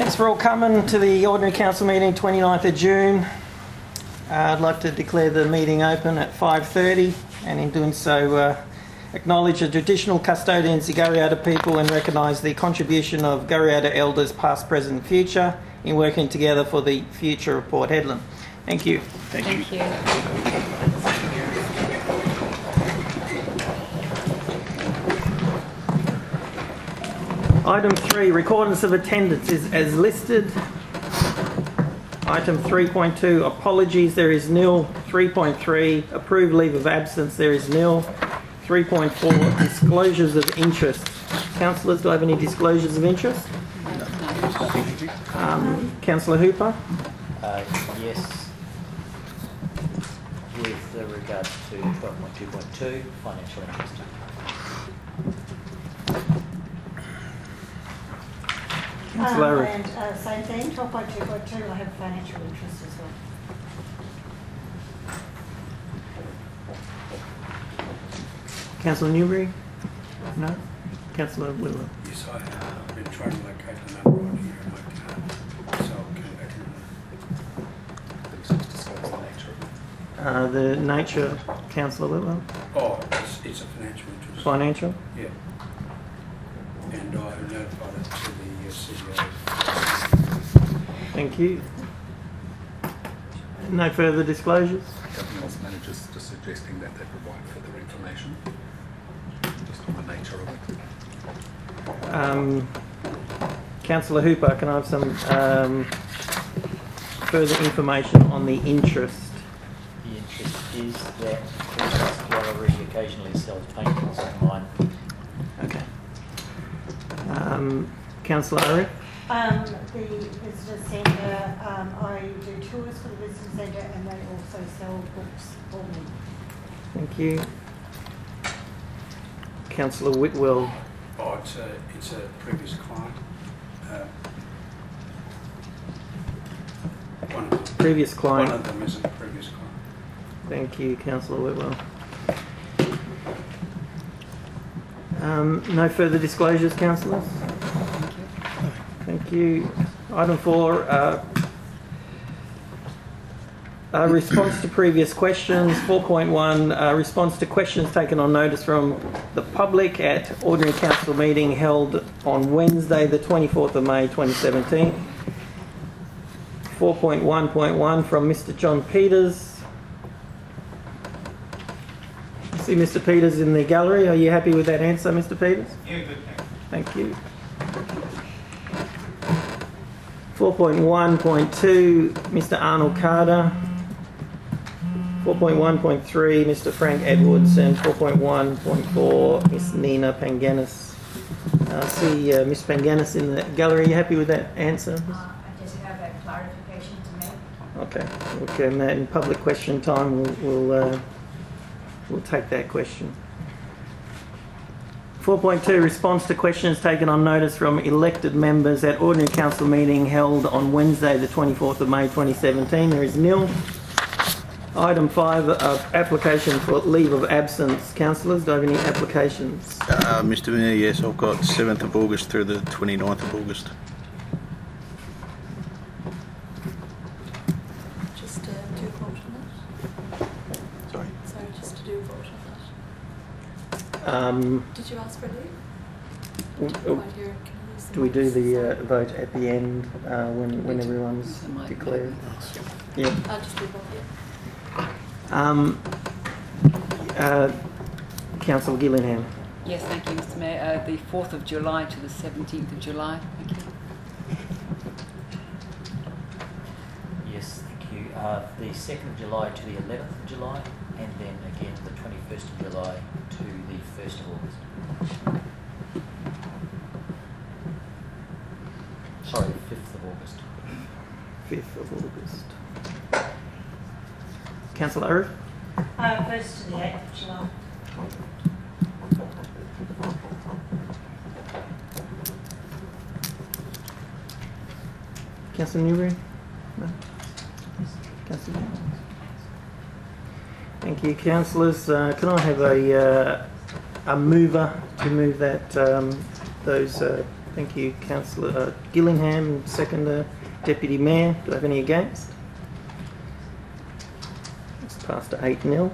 Thanks for all coming to the Ordinary Council meeting 29th of June. I'd like to declare the meeting open at 5:30 and in doing so acknowledge the traditional custodians, the Gariada people, and recognise the contribution of Gariada elders past, present and future in working together for the future of Port Hedland. Thank you. Thank you. Item 3, recordance of attendance is as listed. Item 3.2, apologies, there is nil. 3.3, approved leave of absence, there is nil. 3.4, disclosures of interest. Councillors, do I have any disclosures of interest? Councillor Hooper? Yes. With regard to 12.2.2, financial interest. Councillor And same thing, 12.2.2, I have financial interest as well. Councillor Newbury? No? Councillor Willow? Yes, I have been trying to locate the number on here and I can't, so I'll come back and The nature, Councillor Willow? Oh, it's a financial interest. Financial? Yeah. And I notified it to the CEO. Thank you. No further disclosures? Governance managers just suggesting that they provide further information, just on the nature of it. Councillor Hooper, can I have some further information on the interest? The interest is that Queensland Gallery occasionally sells paintings online. Okay. Councillor Arif? The visitor centre, I do tours for the visitor centre and they also sell books for me. Thank you. Councillor Whitwell? Oh, it's a previous client. Previous client. One of them is a previous client. Thank you, Councillor Whitwell. No further disclosures, councillors? Thank you. Item 4, response to previous questions. 4.1, response to questions taken on notice from the public at Ordinary Council meeting held on Wednesday the 24th of May 2017. 4.1.1 from Mr. John Peters. I see Mr. Peters in the gallery. Are you happy with that answer, Mr. Peters? Yeah, good. Thank you. 4.1.2, Mr. Arnold Carter. 4.1.3, Mr. Frank Edwards, and 4.1.4, Miss Nina Panganis. I see Miss Panganis in the gallery. Are you happy with that answer? I just have a clarification to make. Okay. Okay. In public question time, we'll take that question. 4.2, response to questions taken on notice from elected members at Ordinary Council meeting held on Wednesday the 24th of May 2017. There is nil. Item 5, application for leave of absence. Councillors, do I have any applications? Mr. Mayor, yes, I've got 7th of August through the 29th of August. Just to do a vote on that? Sorry? Sorry, just to do a vote on that. Did you ask for leave? Do we do the vote at the end when everyone's declared? Yeah. I'll just do a vote, yeah. Councillor Gillingham. Yes, thank you, Mr. Mayor. The 4th of July to the 17th of July. Thank you. Yes, thank you. The 2nd of July to the 11th of July, and then again the 21st of July to the 1st of August. Sorry, 5th of August. 5th of August. Councillor Arif? 1st to the 8th of July. Councillor Newbury? No? Councillor Newbury? Thank you, councillors. Can I have a mover to move that those Thank you, Councillor Gillingham. Seconder, Deputy Mayor. Do I have any against? It's passed to 8-0.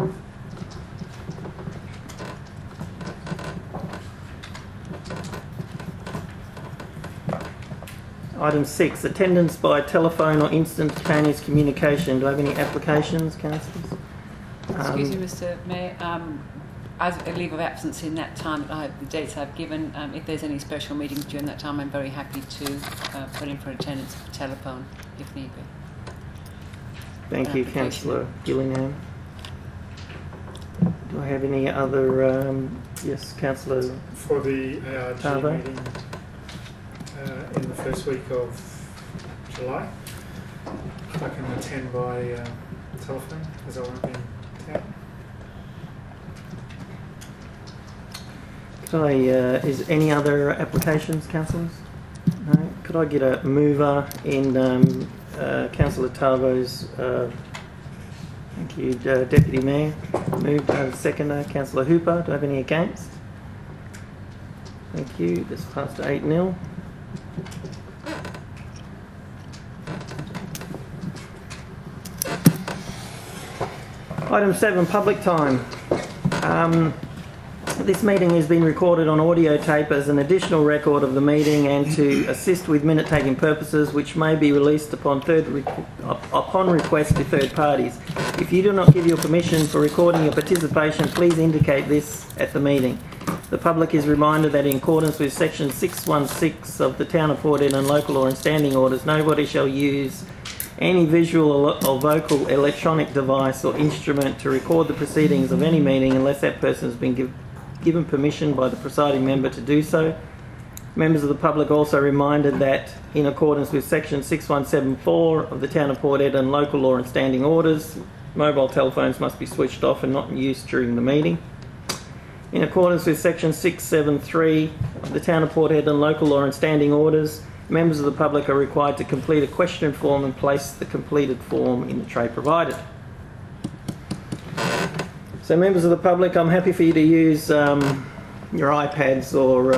Item 6, attendance by telephone or instantaneous communication. Do I have any applications, councillors? Excuse me, Mr. Mayor. As a leave of absence in that time, the dates I've given, if there's any special meetings during that time, I'm very happy to put in for attendance for telephone if need be. Thank you, Councillor Gillingham. Do I have any other... yes, Councillor For the ARG Tarbo? meeting in the first week of July, I can attend by telephone as I won't be in town. Could I, is any other applications, councillors? No. Could I get a mover in Councillor Tarbo's, thank you, Deputy Mayor. Moved, seconder, Councillor Hooper. Do I have any against? Thank you. This passed to 8-0. Item 7, public time. This meeting has been recorded on audio tape as an additional record of the meeting and to assist with minute-taking purposes, which may be released upon request to third parties. If you do not give your permission for recording your participation, please indicate this at the meeting. The public is reminded that in accordance with Section 616 of the Town of Port Eden Local Law and Standing Orders, nobody shall use any visual or vocal electronic device or instrument to record the proceedings of any meeting unless that person has been given permission by the presiding member to do so. Members of the public also reminded that in accordance with Section 6174 of the Town of Port Eden Local Law and Standing Orders, mobile telephones must be switched off and not in use during the meeting. In accordance with Section 673 of the Town of Port Eden Local Law and Standing Orders, members of the public are required to complete a question form and place the completed form in the tray provided. So members of the public, I'm happy for you to use your iPads or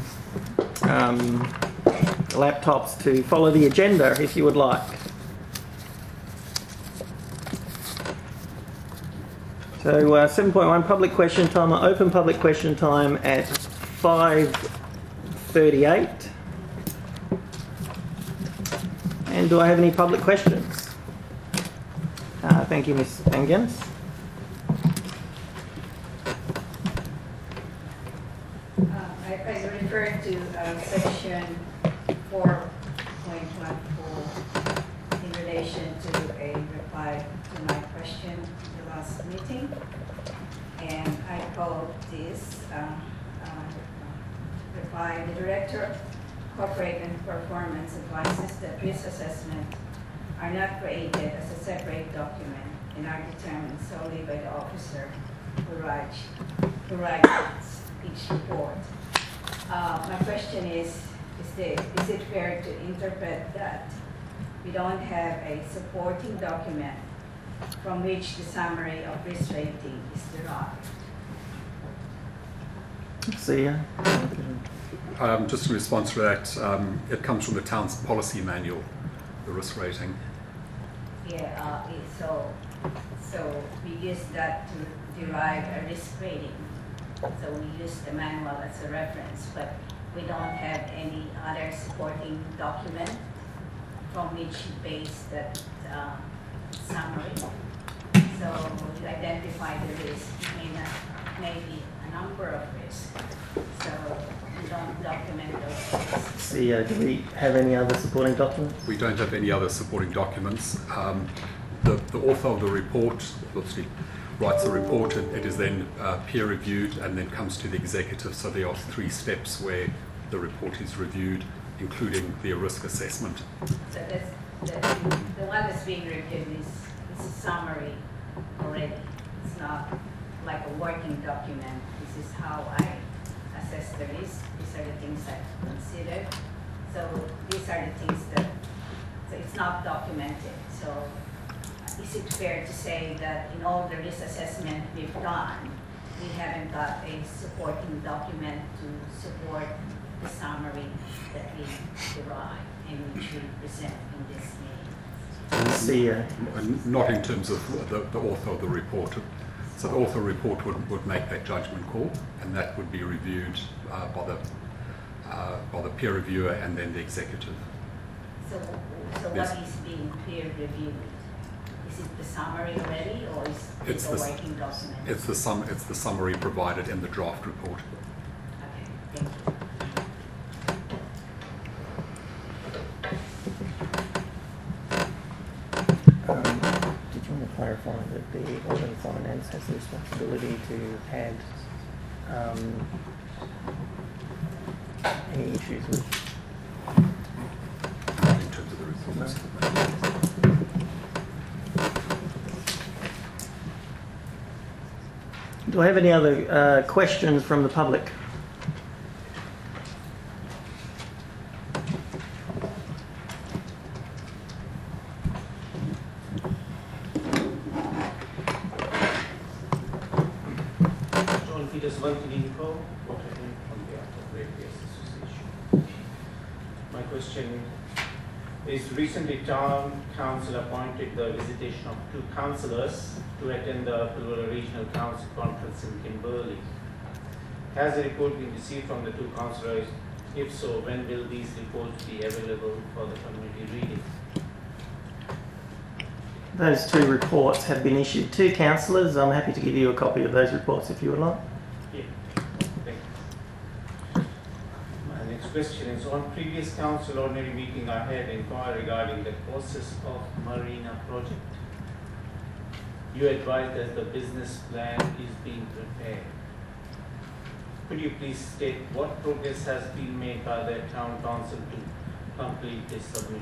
laptops to follow the agenda if you would like. So 7.1, public question time. I open public question time at 5:38. And do I have any public questions? Thank you, Ms. Angans. I refer to section 4.14 in relation to a reply to my question in the last meeting. And I call this reply: the Director of Corporate and Performance advises that risk assessment are not created as a separate document and are determined solely by the officer who writes each report. My question is this: is it fair to interpret that we don't have a supporting document from which the summary of risk rating is derived? See ya. Just in response to that, it comes from the town's policy manual, the risk rating. Yeah, so we use that to derive a risk rating. So we use the manual as a reference, but we don't have any other supporting document from which you base that summary. So you identify the risk. Maybe a number of risks. So we don't document those risks. See ya. Do we have any other supporting documents? We don't have any other supporting documents. The author of the report obviously writes a report, and it is then peer reviewed and then comes to the executive. So there are 3 steps where the report is reviewed, including the risk assessment. So that's the one that's being reviewed is a summary already. It's not like a working document. This is how I assess the risk. These are the things I consider. So these are the things that, so it's not documented. So is it fair to say that in all the risk assessment we've done, we haven't got a supporting document to support the summary that we derive and which we present in this meeting? Not in terms of the author of the report. So the author of the report would make that judgment call, and that would be reviewed by the peer reviewer and then the executive. So Yes. what is being peer reviewed? Is it the summary already, or is it a working document? It's the summary provided in the draft report. Okay, thank you. Did you want to clarify that the Audit and Finance has the responsibility to add any issues with? Not in terms of the reports. Do I have any other questions from the public? John Peters, 1 Water on behalf of Ratepayers Association. My question is, recently Town Council appointed the visitation of 2 councillors to attend the Pilbara Regional Council Conference in Kimberley. Has a report been received from the 2 councillors? If so, when will these reports be available for the community reading? Those 2 reports have been issued to councillors. I'm happy to give you a copy of those reports if you would like. Yeah, thank you. My next question is, on previous council ordinary meeting, I had inquired regarding the process of Marina project. You advised that the business plan is being prepared. Could you please state what progress has been made by the town council to complete this submission?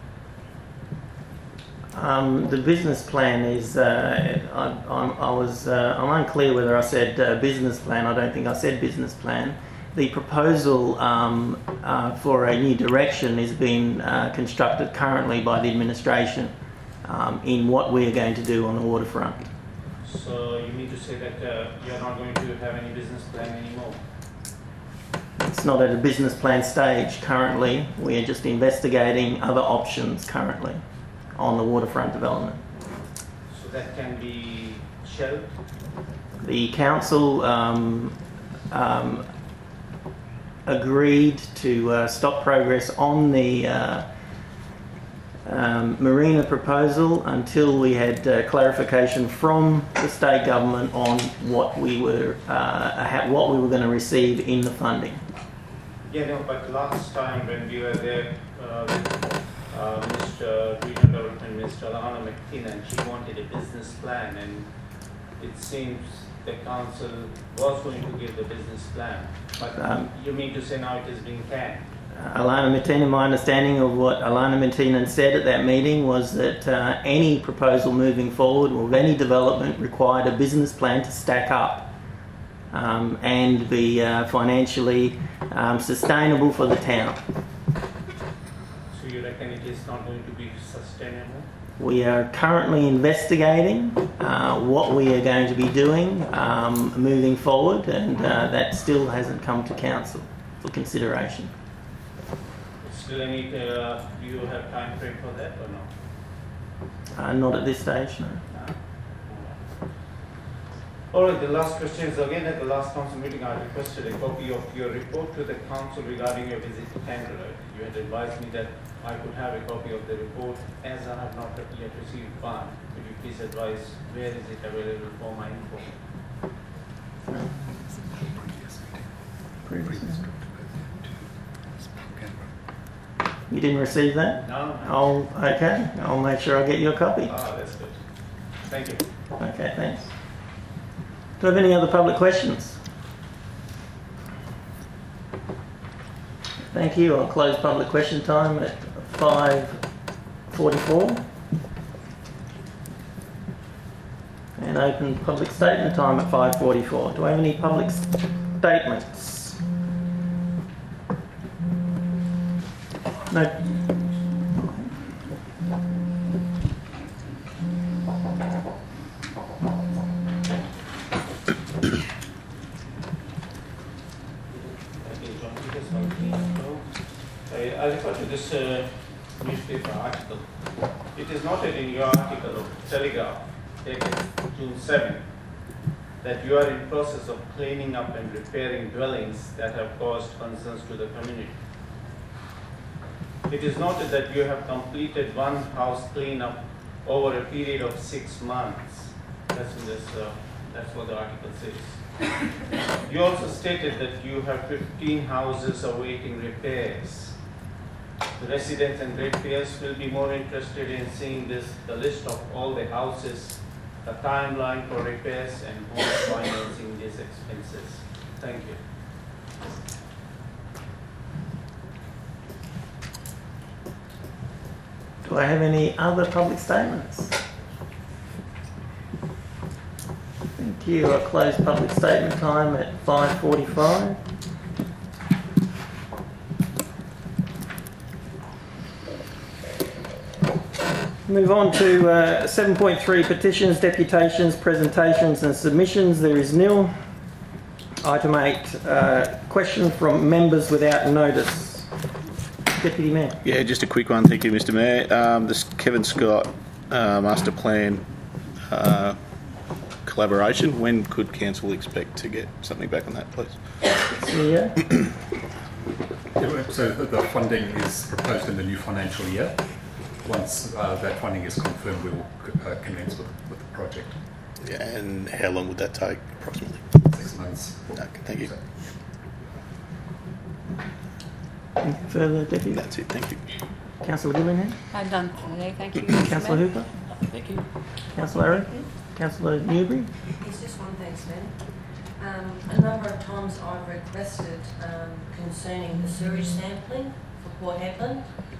The business plan is, I'm unclear whether I said business plan. I don't think I said business plan. The proposal for a new direction is being constructed currently by the administration in what we're going to do on the waterfront. So you mean to say that you're not going to have any business plan anymore? It's not at a business plan stage currently. We're just investigating other options currently on the waterfront development. So that can be shelved? The council agreed to stop progress on the marina proposal until we had clarification from the state government on what we were going to receive in the funding. Yeah, no, but last time when we were there with Mr. Regional Development Minister Alana McKinnon, she wanted a business plan, and it seems the council was going to give the business plan. But you mean to say now it is being canned? Alana Martina, my understanding of what Alana Martina said at that meeting was that any proposal moving forward or any development required a business plan to stack up and be financially sustainable for the town. So you reckon it is not going to be sustainable? We are currently investigating what we are going to be doing moving forward, and that still hasn't come to council for consideration. Still any, do you have time frame for that or no? Not at this stage, no. Alright, the last question is, again at the last council meeting I requested a copy of your report to the council regarding your visit to Tandraloy. You had advised me that I could have a copy of the report. As I have not yet received one, could you please advise where is it available for my info? You didn't receive that? No. Oh, okay. I'll make sure I get you a copy. Ah, that's good. Thank you. Okay, thanks. Do I have any other public questions? Thank you. I'll close public question time at 5:44 and open public statement time at 5:44. Do I have any public statements? No. refer to this newspaper article. It is noted in your article of Telegraph, dated June 7, that you are in process of cleaning up and repairing dwellings that have caused concerns to the community. It is noted that you have completed one house cleanup over a period of 6 months. That's what the article says. You also stated that you have 15 houses awaiting repairs. The residents and ratepayers will be more interested in seeing the list of all the houses, the timeline for repairs, and who is financing these expenses. Thank you. Do I have any other public statements? Thank you. I close public statement time at 5:45. Move on to 7.3 petitions, deputations, presentations and submissions. There is nil. Item 8, question from members without notice. Deputy Mayor. Yeah, just a quick one. Thank you, Mr. Mayor. This Kevin Scott master plan collaboration. When could council expect to get something back on that, please? Yeah. So the funding is proposed in the new financial year. Once that funding is confirmed, we will commence with the project. Yeah, and how long would that take, approximately? 6 months. Okay, thank you. Anything further, Deputy? That's it, thank you. Councillor Gillingham? I'm done today, thank you. Councillor Hooper? Thank you. Councillor Arrow? Councillor Newbury? It's just one thing, Sven. A number of times I've requested concerning the sewage sampling for Port Hedland.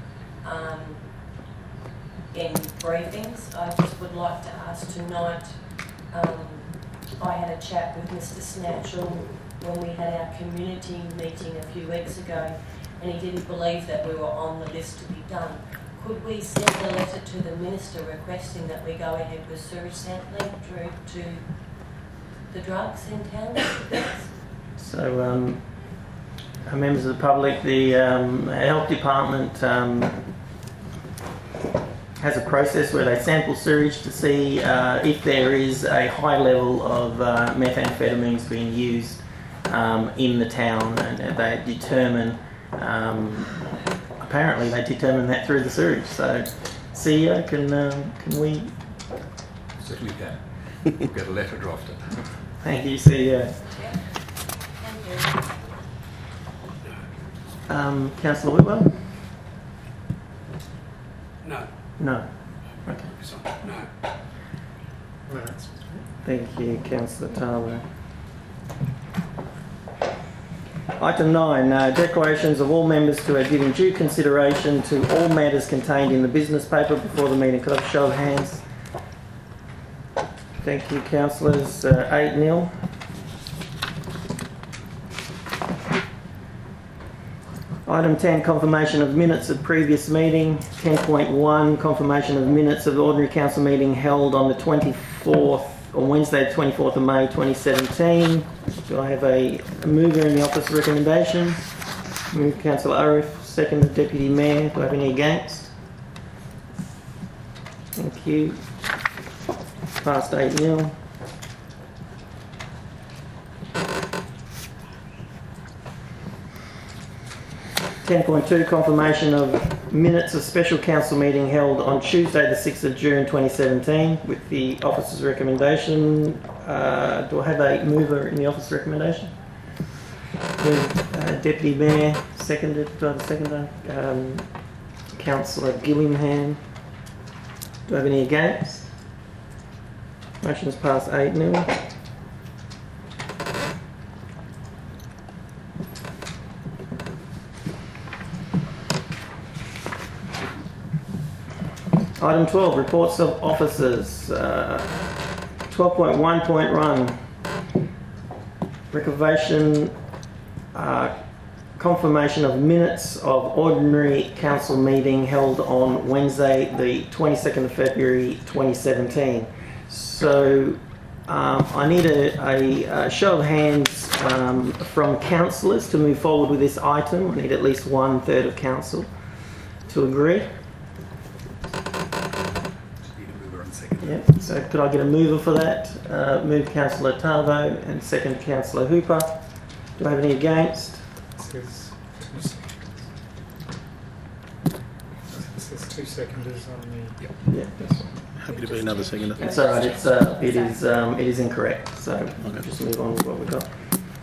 In briefings, I just would like to ask tonight, I had a chat with Mr. Snatchell when we had our community meeting a few weeks ago, and he didn't believe that we were on the list to be done. Could we send a letter to the Minister requesting that we go ahead with sewage sampling through to the drugs in town? So, members of the public, the Health Department has a process where they sample sewage to see if there is a high level of methamphetamines being used in the town, and they determine, apparently they determine that through the sewage. So, CEO, can we? Certainly can. We'll get a letter drafted. Thank you, CEO. Councillor Whitwell? No. No. Okay. No. No, that's Thank you, Councillor Tarver. Item 9, declarations of all members to have given due consideration to all matters contained in the business paper before the meeting. Could I have a show of hands? Thank you, councillors. 8-0. Item 10, confirmation of minutes of previous meeting. 10.1, confirmation of minutes of the ordinary council meeting held on the 24th, on Wednesday, the 24th of May 2017. Do I have a mover in the office recommendation? Move Councillor Arif, second the Deputy Mayor. Do I have any against? Thank you. Passed 8-0. .2 confirmation of minutes of special council meeting held on Tuesday the 6th of June 2017 with the officer's recommendation. Do I have a mover in the officer's recommendation? Deputy Mayor, seconded. Do I have a seconder? Councillor Gillingham. Do I have any against? Motion is passed 8-0. Item 12, reports of officers. 12.1.1, reservation, confirmation of minutes of ordinary council meeting held on Wednesday, the 22nd of February 2017. So I need a show of hands from councillors to move forward with this item. I need at least 1/3 of council. to agree? Need a mover and second. Yeah. So could I get a mover for that? Move Councillor Tarbo and second Councillor Hooper. Do I have any against? It says 2 seconds. It says 2 seconders on the. Yeah, that's fine. Happy to be another seconder. It's all right. It is incorrect. So Okay. just move on with what we've got.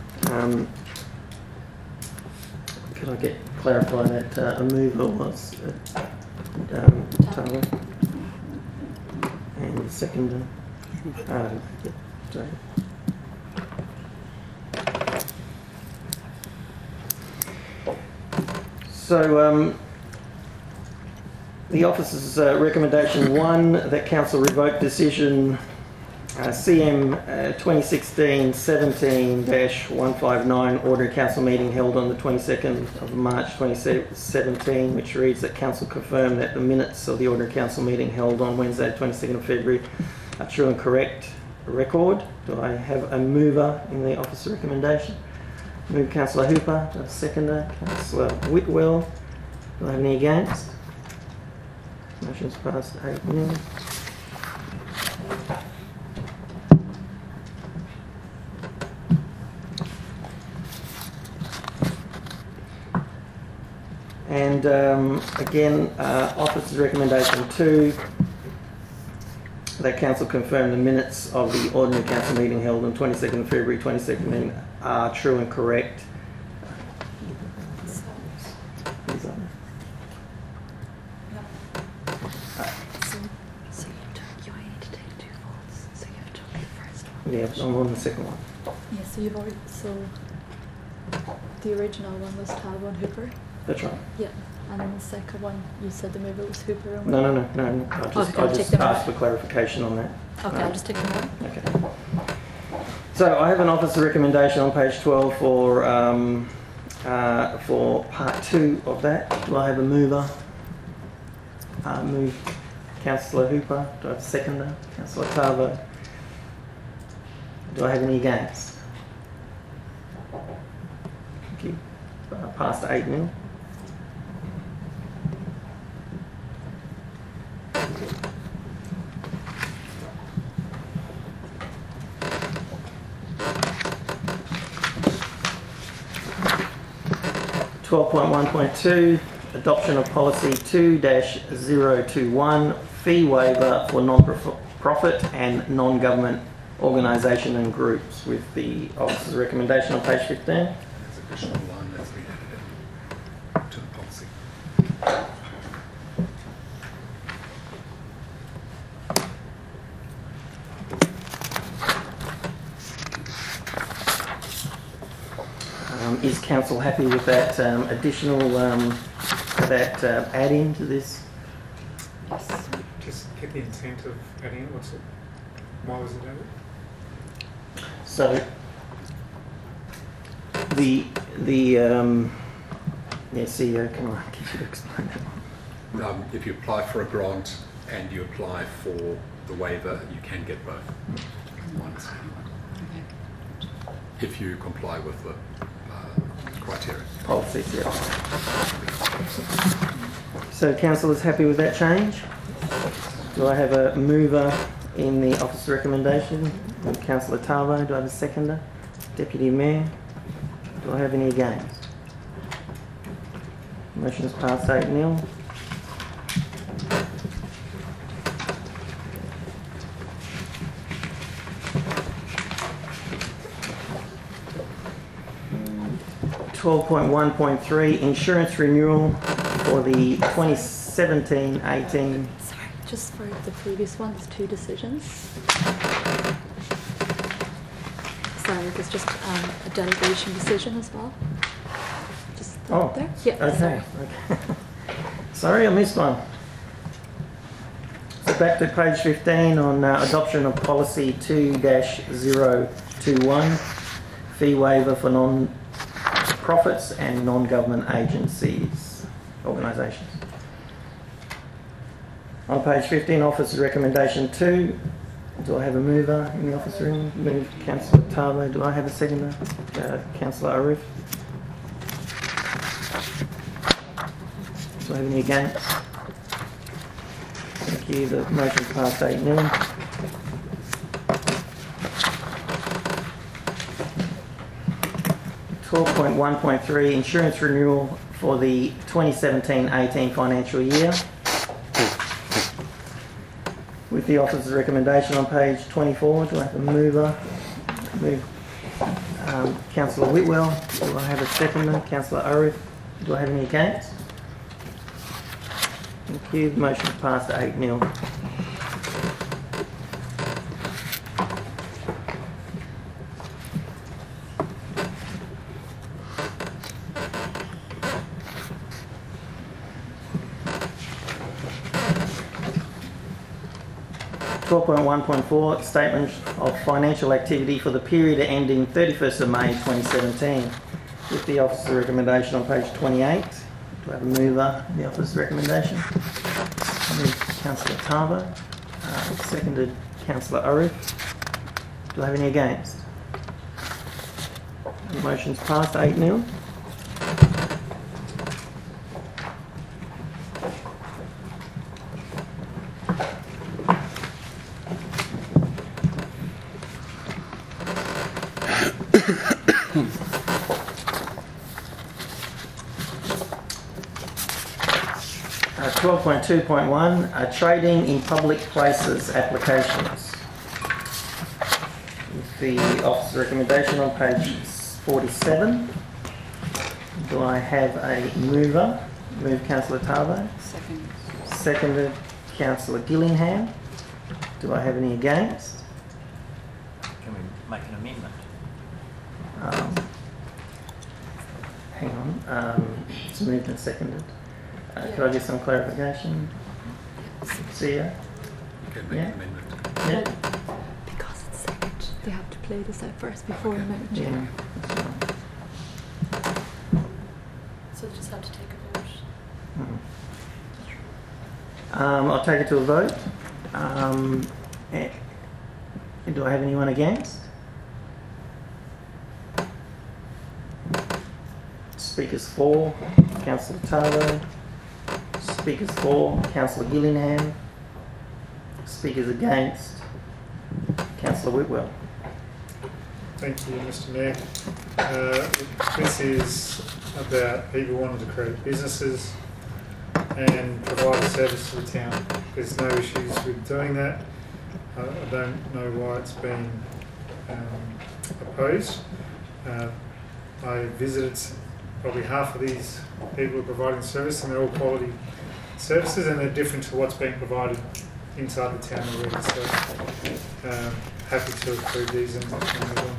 Could I clarify that a mover was Tarbo and the seconder? Yeah, sorry. So the officer's recommendation 1, that council revoke decision CM 2016-17-159, ordinary council meeting held on the 22nd of March 2017, which reads that council confirm that the minutes of the ordinary council meeting held on Wednesday 22nd of February are true and correct record. Do I have a mover in the officer recommendation? Move Councillor Hooper. Do I have a seconder? Councillor Whitwell. Do I have any against? Motion's passed 8-0. And again, officer's recommendation 2, that council confirm the minutes of the ordinary council meeting held on 22nd of February 2017 are true and correct. Yeah, I'm on the second one. Yeah, so you've already, the original one was Talbot and Hooper. That's right. Yeah, and then the second one, you said the mover was Hooper. And No. I just asked for clarification on that. Okay, I'll just take them out. Okay. So I have an officer recommendation on page 12 for part 2 of that. Do I have a mover? Move Councillor Hooper. Do I have a seconder? Councillor Tarbo. Do I have any against? Thank you. Passed 8-0. .1.2, adoption of policy 2-021, fee waiver for non-profit and non-government organisation and groups, with the officer's recommendation on page 15. There's additional line that's been added to the policy. Is council happy with that additional add-in to this? Yes. Just get the intent of adding it. Why was it added? So CEO, can I get you to explain that? If you apply for a grant and you apply for the waiver, you can get both. Once. If you comply with the criteria. Policies, yeah. So council is happy with that change? Do I have a mover in the officer recommendation? Councillor Tarbo. Do I have a seconder? Deputy Mayor. Do I have any against? Motion is passed 8-0. .1.3, insurance renewal for the 2017-18. Sorry, just for the previous one, there's 2 decisions. Sorry, there's just a delegation decision as well. Just there. Yeah. Okay. Sorry, I missed one. So back to page 15 on adoption of policy 2-021, fee waiver for non-profits and non-government agencies, organisations. On page 15, officer's recommendation 2. Do I have a mover in the office room? Move Councillor Tarbo. Do I have a seconder? Councillor Arif. Do Do I have any against? Thank you. The motion passed 8-0. .1.3 Insurance renewal for the 2017-18 financial year. With the officer's recommendation on page 24, do I have a mover? Move Councillor Whitwell. Do I have a seconder? Councillor Orriff. Do I have any against? Thank you. The motion is passed 8-0. .1.4 Statement of Financial Activity for the period ending 31st of May 2017. With the officer's recommendation on page 28. Do I have a mover? The officer's recommendation. Councillor Tarver. Seconded Councillor Orriff. Do I have any against? The motion's passed 8-0. .2.1 Trading in Public Places Applications. With the officer's recommendation on page 47. Do I have a mover? Move Councillor Tarbo. Second. Seconded Councillor Gillingham. Do I have any against? Can we make an amendment? Hang on. It's moved and seconded. Could I get some clarification? See ya? Okay, make an amendment. Yeah. Because it's second, they have to play this out first before amendment. Yeah. So they just have to take a vote. I'll take it to a vote. Do I have anyone against? Speakers for, Councillor Tarbo. Speakers for, Councillor Gillingham. Speakers against, Councillor Whitwell. Thank you, Mr. Mayor. This is about people wanting to create businesses and provide a service to the town. There's no issues with doing that. I don't know why it's been opposed. I visited probably half of these people who are providing service, and they're all quality services, and they're different to what's being provided inside the town already. So happy to approve these and move on.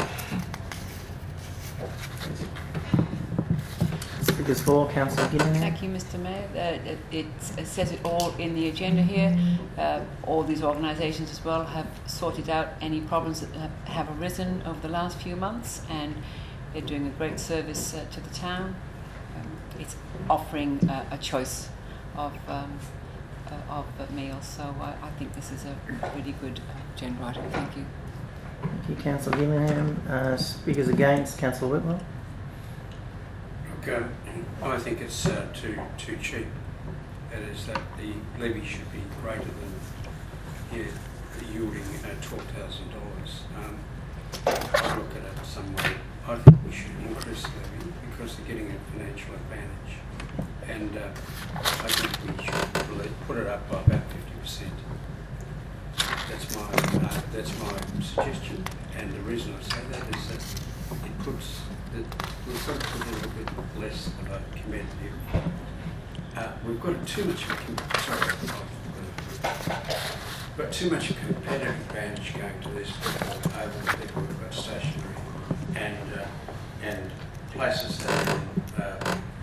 Speakers for, Councillor Gillingham. Thank you, Mr. Mayor. It says it all in the agenda here. All these organisations as well have sorted out any problems that have arisen over the last few months, and they're doing a great service to the town. It's offering a choice of meals, so I think this is a really good agenda item. Thank you. Thank you, Councillor Gillingham. Speakers against, Councillor Whitwell. Look, I think it's too cheap. That is, that the levy should be greater than yielding $12,000. I look at it some way. I think we should increase the levy because they're getting a financial advantage, and I think we should put it up by about 50%. That's my suggestion, and the reason I say that is that it puts we've got to put a little bit less of a competitive. We've got too much competitive advantage going to these people over the people who've got stationery and places that are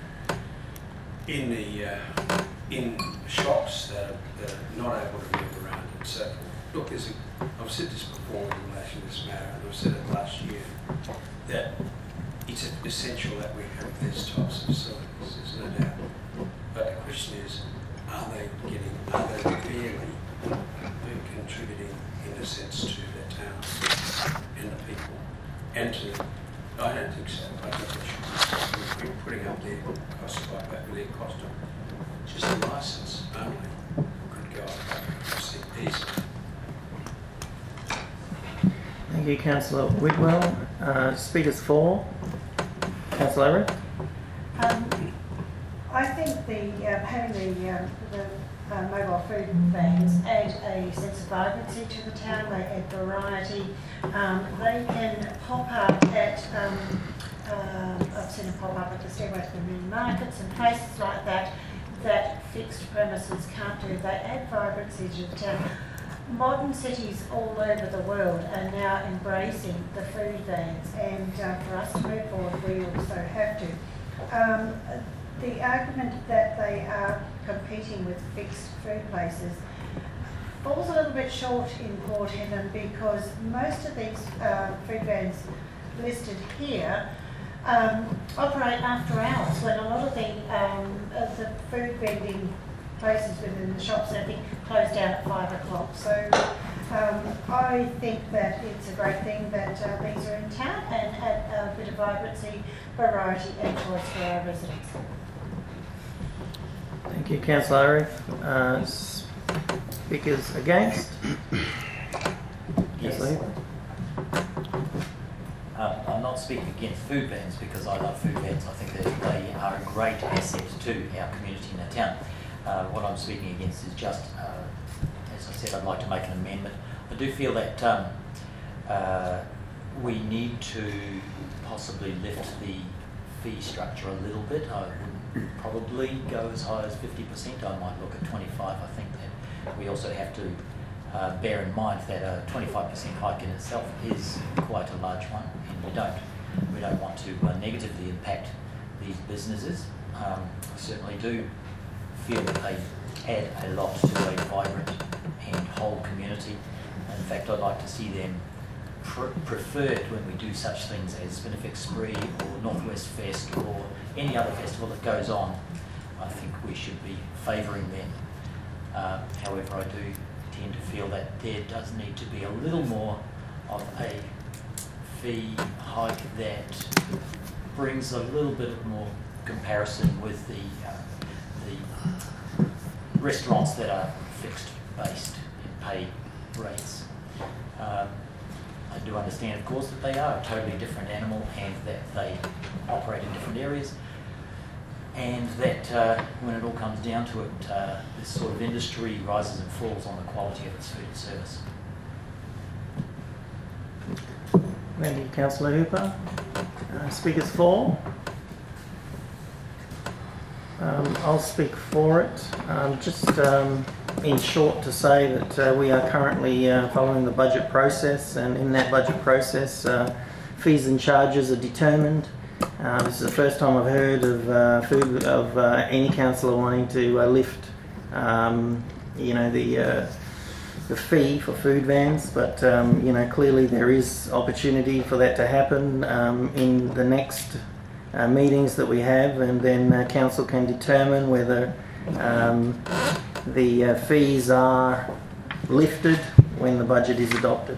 in shops that are not able to move around and so forth. Look, I've said this before in relation to this matter, and I've said it last year, that it's essential that we have these types of facilities, there's no doubt. But the question is, are they fairly contributing in a sense to the town and the people? And I don't think so. I think we should be putting up their costs like that with their cost of just a licence only. Good God, I see easy. Thank you, Councillor Whitwell. Speakers for. Councillor Avery. I think having the mobile food vans add a sense of vibrancy to the town. They add variety. They can pop up at, I've seen them pop up at the stairway to the mini markets and places like that, that fixed premises can't do. They add vibrancy to the town. Modern cities all over the world are now embracing the food vans, and for us to move forward, we also have to. The argument that they are competing with fixed food places falls a little bit short in Port Hedland, because most of these food vans listed here operate after hours, when a lot of the food vending places within the shops and everything close down at 5 o'clock. So I think that it's a great thing that these are in town and add a bit of vibrancy, variety and choice for our residents. Thank you, Councillor Arif. Speakers against? Yes. I'm not speaking against food vans, because I love food vans. I think that they are a great asset to our community and our town. What I'm speaking against is just, as I said, I'd like to make an amendment. I do feel that we need to possibly lift the fee structure a little bit. I wouldn't probably go as high as 50%. I might look at 25. I think that we also have to bear in mind that a 25% hike in itself is quite a large one, and we don't want to negatively impact these businesses. I certainly do feel that they add a lot to a vibrant and whole community. In fact, I'd like to see them preferred when we do such things as Spinifex Spree or Northwest Fest or any other festival that goes on. I think we should be favouring them. However, I do tend to feel that there does need to be a little more of a fee hike that brings a little bit more comparison with the restaurants that are fixed based in pay rates. I do understand, of course, that they are a totally different animal and that they operate in different areas, and that when it all comes down to it, this sort of industry rises and falls on the quality of its food and service. Thank you, Councillor Hooper. Speakers for. I'll speak for it. Just in short to say that we are currently following the budget process, and in that budget process fees and charges are determined. This is the first time I've heard of any councillor wanting to lift the fee for food vans, but clearly there is opportunity for that to happen in the next meetings that we have, and then council can determine whether the fees are lifted when the budget is adopted.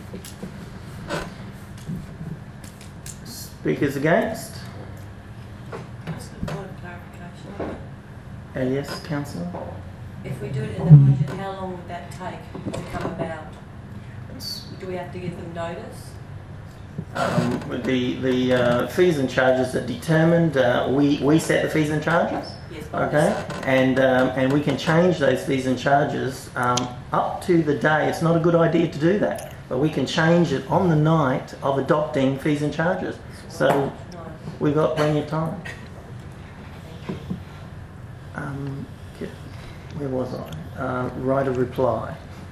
Speakers against? Just a point of clarification. Yes, councillor. If we do it in the budget, how long would that take to come about? Do we have to give them notice? The fees and charges are determined. We set the fees and charges. Yes. Okay, and we can change those fees and charges up to the day. It's not a good idea to do that, but we can change it on the night of adopting fees and charges. So we've got plenty of time. Where was I? Right of reply.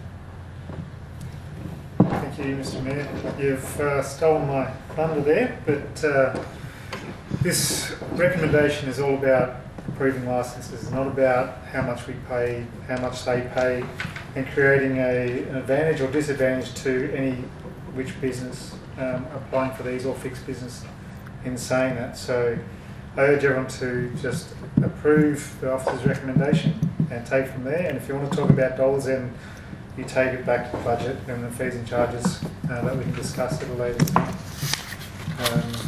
Thank you, Mr. Mayor. You've stolen my thunder there, but this recommendation is all about approving licences, not about how much we pay, how much they pay, and creating an advantage or disadvantage to any which business applying for these or fixed business in saying that. So I urge everyone to just approve the officer's recommendation and take from there. And if you want to talk about dollars, then you take it back to the budget and the fees and charges that we can discuss at a later time.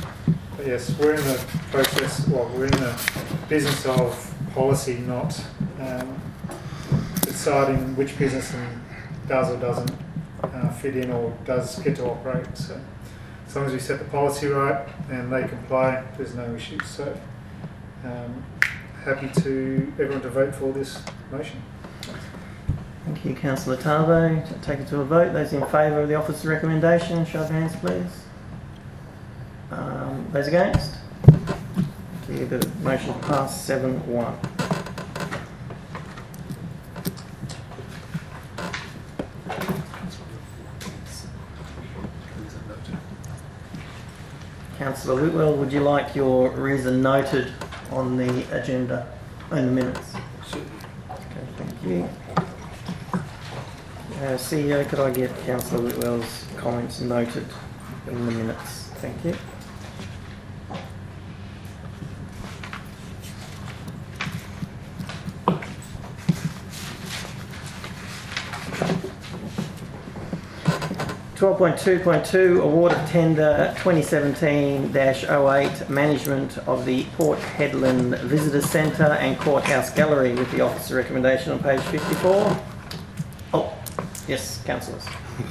But yes, we're in the process, well, we're in the business of policy, not deciding which business does or doesn't fit in or does get to operate. So as long as we set the policy right and they comply, there's no issues. So happy to everyone to vote for this motion. Thank you, Councillor Tarbo. Take it to a vote. Those in favour of the officer's recommendation, show of hands, please. Those against? Thank you. The motion passed 7-1. Councillor Whitwell, would you like your reason noted on the agenda, in the minutes? Okay, thank you. CEO, could I get Councillor Whitwell's comments noted in the minutes? Thank you. (12.2.2) Award of Tender 2017-08 Management of the Port Hedland Visitor Centre and Courthouse Gallery with the officer recommendation on page 54. Oh, yes, councillors.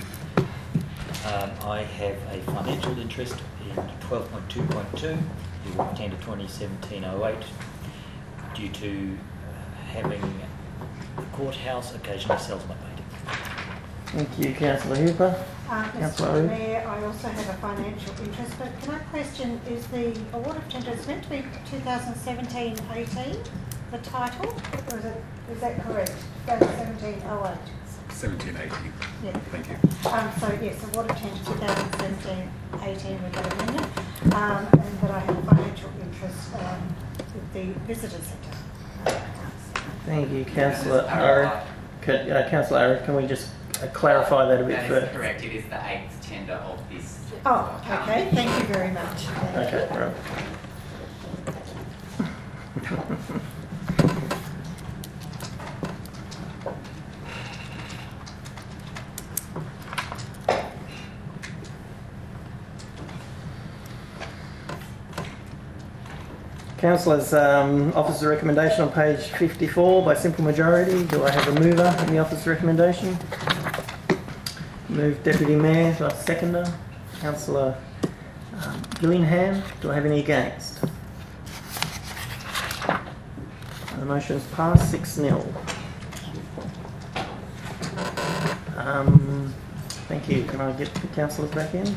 I have a financial interest in 12.2.2, the award of Tender 2017-08, due to having the courthouse occasionally sells my painting. Thank you, Councillor Hooper. Mr. Mayor, I also have a financial interest, but can I question, is the award of tender, it's meant to be 2017-18, the title, or is that correct? 2017-08? 17-18. Yeah. Thank you. So yes, award of tender 2017-18 with that amendment, and that I have a financial interest with the visitor centre. Thank you, Councillor Arif. Councillor Arif, can we just clarify that a bit further? That is correct. It is the 8th tender of this. Oh, okay. Thank you very much. Okay, right. Councillors, officer recommendation on page 54 by simple majority. Do I have a mover in the officer recommendation? Move Deputy Mayor. Do I have a seconder? Councillor Gillingham. Do I have any against? The motion is passed 6-0. Thank you. Can I get the councillors back in?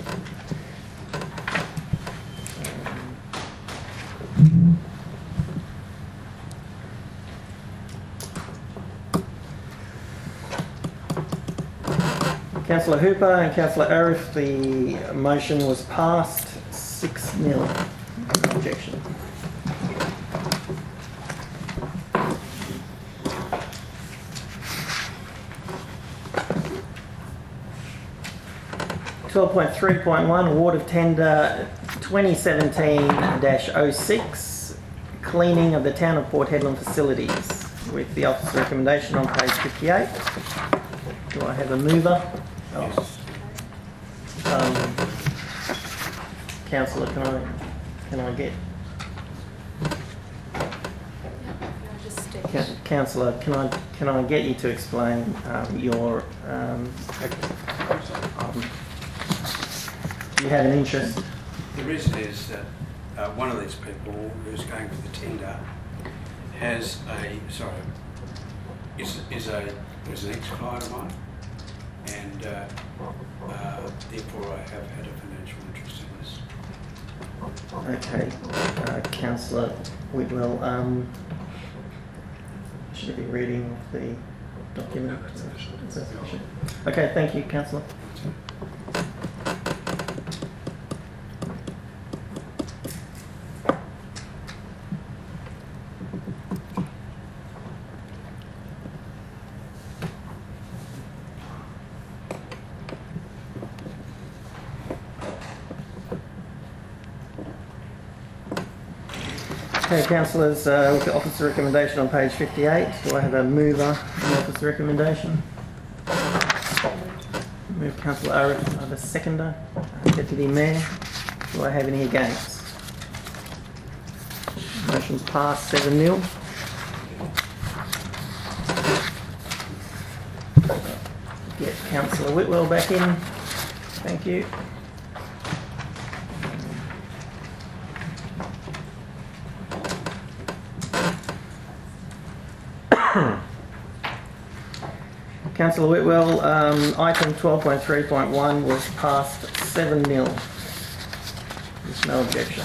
Councillor Hooper and Councillor Arif, the motion was passed 6-0. No objection. (12.3.1) Award of Tender 2017-06 Cleaning of the Town of Port Hedland Facilities with the officer recommendation on page 58. Do I have a mover? Oh. Councillor, can I get? Councillor, can I get you to explain your? Do you have an interest? The reason is that one of these people who's going for the tender has is an ex-client of mine, and therefore I have had a financial interest in this. Okay, Councillor Whitwell, should be reading the document. Okay, thank you, Councillor. Okay, councillors, with the officer recommendation on page 58, do I have a mover in the officer recommendation? Move Councillor Arif. Do I have a seconder? Deputy Mayor. Do I have any against? Motion's passed 7-0. Councillor Whitwell back in. Thank you. Councillor Whitwell, item 12.3.1 was passed 7-0. There's no objection.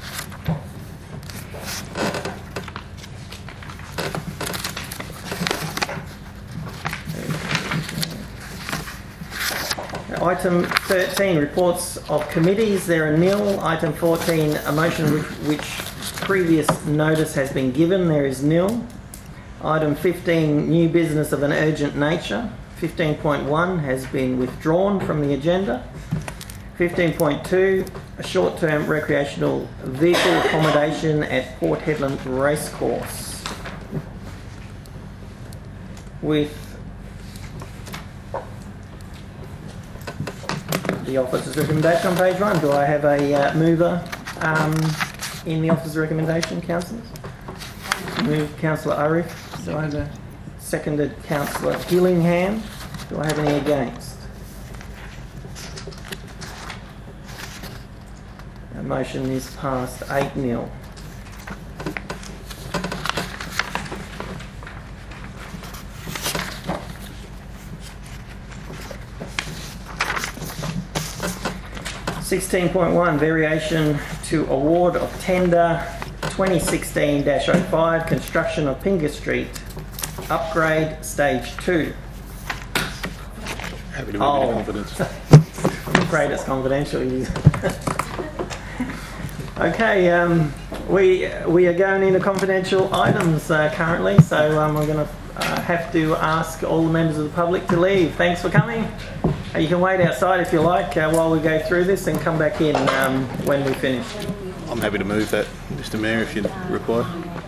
Item 13, reports of committees. There are nil. Item 14, a motion which previous notice has been given. There is nil. Item 15, new business of an urgent nature. 15.1 has been withdrawn from the agenda. 15.2, a short-term recreational vehicle accommodation at Port Hedland Racecourse. With the officer's recommendation on page 1, do I have a mover in the officer's recommendation, councillors? Moved Councillor Arif. Do I have a seconded Councillor Gillingham? Do I have any against? The motion is passed 8-0. (16.1) Variation to award of tender 2016-05 construction of Pinga Street upgrade stage 2. Happy to move into confidence. I'm afraid it's confidential. Okay, we are going into confidential items currently, so I'm going to have to ask all the members of the public to leave. Thanks for coming. You can wait outside if you like while we go through this and come back in when we finish. I'm happy to move that, Mr. Mayor, if you require.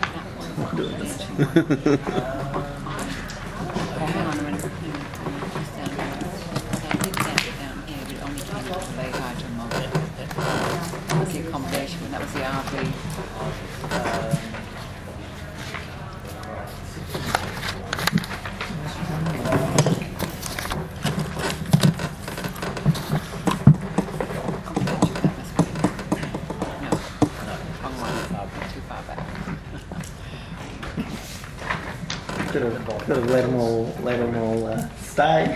The accommodation, that was the RV. Could have let them all stay.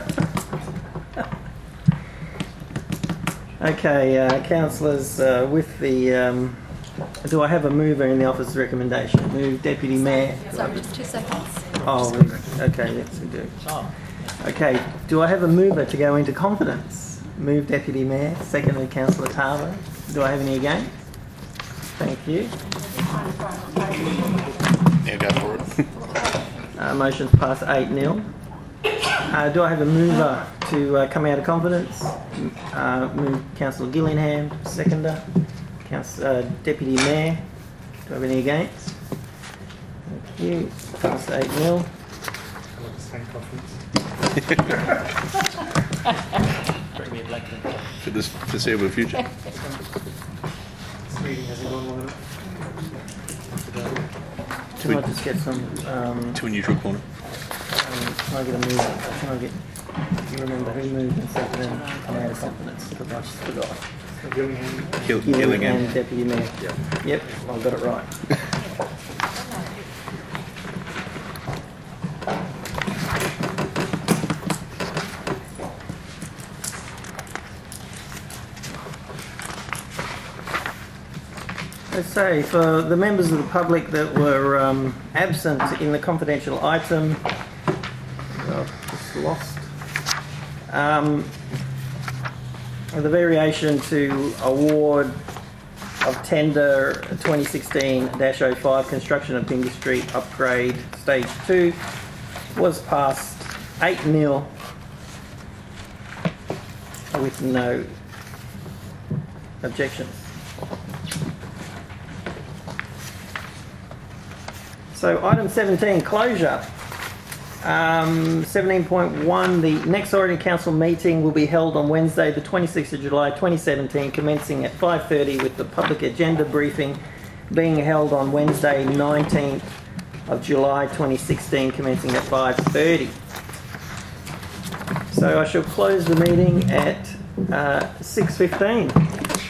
Okay, councillors, with the do I have a mover in the officer's recommendation? Move Deputy Mayor. Sorry, just 2 seconds. Oh, okay, yes we do. Okay, do I have a mover to go into confidence? Move Deputy Mayor. Seconded Councillor Tarver. Do I have any against? Thank you. Yeah, go for it. Motion's passed 8-0. Do I have a mover to come out of confidence? Move Councillor Gillingham, seconder. Deputy Mayor. Do I have any against? Thank you. Passed 8-0. For this foreseeable future. This meeting hasn't gone long enough. Can I just get some... to a neutral corner. Can I get a mover? Can I get... Do you remember who moved and seconded and come out of confidence? Because I just forgot. Gillingham. Gillingham, Deputy Mayor. Yep, I got it right. Let's say for the members of the public that were absent in the confidential item, just lost. The variation to award of tender 2016-05 construction of Pinga Street upgrade stage 2 was passed 8-0 with no objections. So item 17, closure. 17.1, the next ordinary council meeting will be held on Wednesday the 26th of July 2017 commencing at 5:30 with the public agenda briefing being held on Wednesday 19th of July 2016 commencing at 5:30. So I shall close the meeting at 6:15.